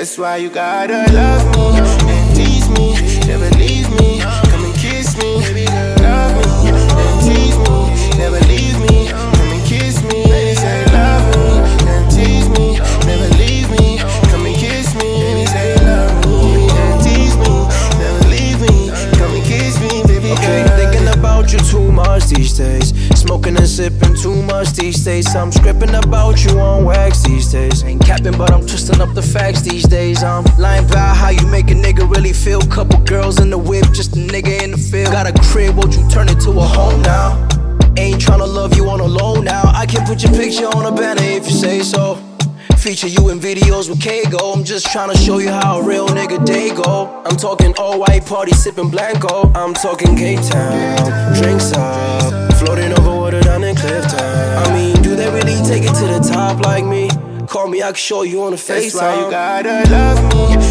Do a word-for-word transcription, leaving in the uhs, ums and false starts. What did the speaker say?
That's why you gotta love me and tease me, never leave me. Come and kiss me, baby girl. Love me and tease me, never leave me. Come and kiss me, say love me and tease me, never leave me. Come and kiss me, baby, say love me and tease me, never leave me. Come and kiss me, baby girl. Okay, thinking about you too much these days. Smoking and sipping too much these days. I'm scripting about you on wax these days. Ain't capping, but I'm twisting up the facts these days. I'm lying about how you make a nigga really feel. Couple girls in the whip, just a nigga in the field. Got a crib, won't you turn it to a home now? Ain't tryna love you on a loan now. I can put your picture on a banner if you say so. Feature you in videos with K-Go. I'm just tryna show you how a real nigga day go. I'm talking all white party sipping Blanco. I'm talking K-Town, drinks up, floating over water down in Clifton. I mean, do they really take it to the top like me? Call me, I can show you on the FaceTime. That's why you gotta love me